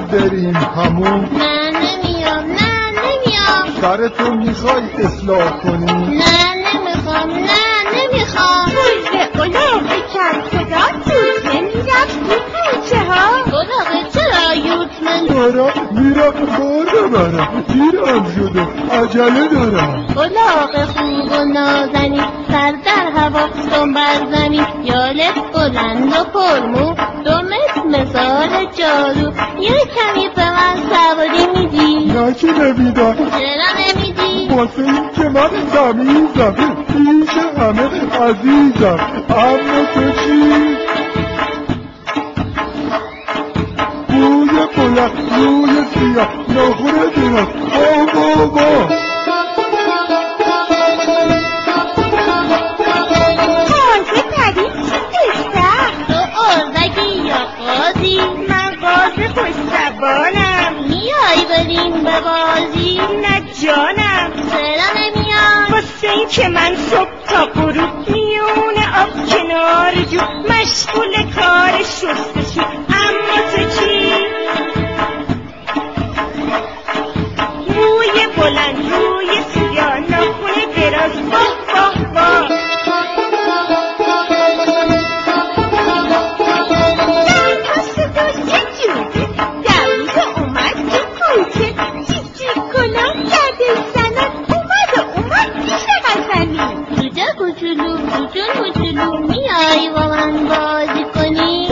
بریم همون؟ نه نمیام، نه نمیام. سرتو میخوای اصلاح کنی؟ نه نمیخوام، نه نمیخوام. بوزه الاغ کم صدا توزه میرفت تو کوچه ها. الاغ چرا یوتمن؟ دارم میرم بار ببرم، دیرم شده، عجله دارم. الاغ خوب و نازنی، سر در هوا دنبال زمین، یالت بلند و پرمو، دومت مثال جادو. یه کمی به من سواری میدی؟ نه که نمیدم. چرا نمیدی؟ واسه این که من تمیزم، پیش همه عزیزم. اما تو چی؟ روی بلند، روی سیاه، ناخون دراز، بابا تازه پدید چی دستم؟ تو ارزگی یا قاضی؟ من قاضی خوش‌زبانم. میای بریم به بازی؟ نه جانم. چرا نمیای؟ واسه این که من صبح تا غروب میون آب کنار جو مشغول کار شستشو. اما تو چی؟ روی بلند، روی سیاه، ناخون دراز، واه واه واه. در پاس تو یه جوده دویده اومد تو کوچه، جیک جیک کنم گرده زنم اومد و اومد پیش قزنی. جوجه کوچولو، کوچولو میای با من بازی کنی؟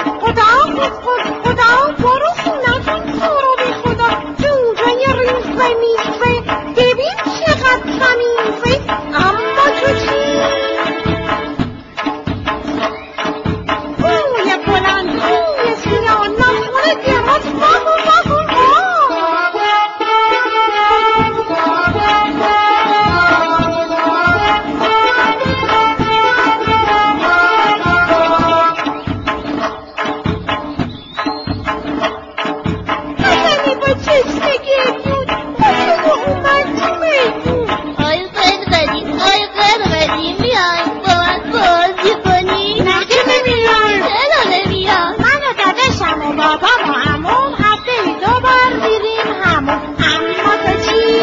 خدا برو خونتون سورو بی خدا. جوجه ریزه میزه ببین چقدر تمیزه. اما تو چی؟ روی بلند، روی سیاه، ناخون دراز، واه واه واه. حسنی با چشم گردون خوشو اومد تو میدون. آی قرقدی میای با من بازی کنی؟ نه که نمیای. چرا نمیای؟ من و داداشم و بابام و عموم هفته‌ای 2 بار میریم همون. اما تو چی؟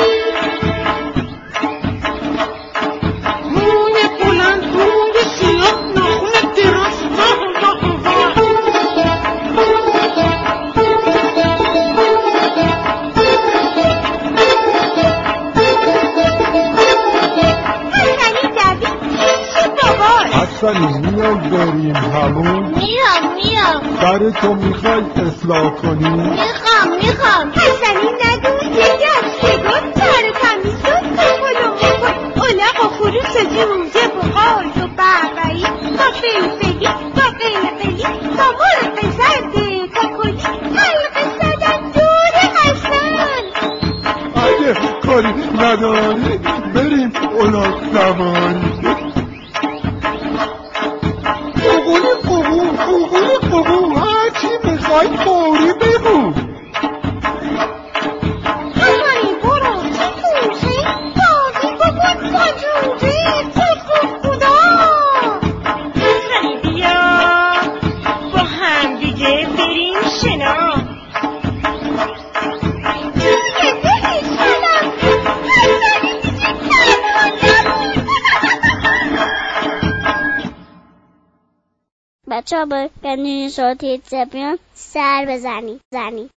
روی بلند، روی سیاه، ناخون دراز، واه واه واه. حسنی دوید پیش باباش. حسنی میای بریم همون؟ میام. سرتو میخوای اصلاح کنی؟ میخوام. حسنی ندون یه گشتگان تر تمیز و کفل و مکن. الاغ و خروس و جوجه و قاز و بغبغی با فلفلی با قلقلی با مرغ زرد کاکلی حلقه زدن دور حسن. اگه کاری نداری بریم الاغ سواری. قبول هرچی میخوای فوری بگو. حسنی برو تو کوچه بازی بکن با جوجه خدا. حسنی بیا با هم دیگه بریم شنا. دیگه نمیشنم. حسنی دیگه تنها نبود. بچه ها با گندونی صوتی زبیان سر بزنی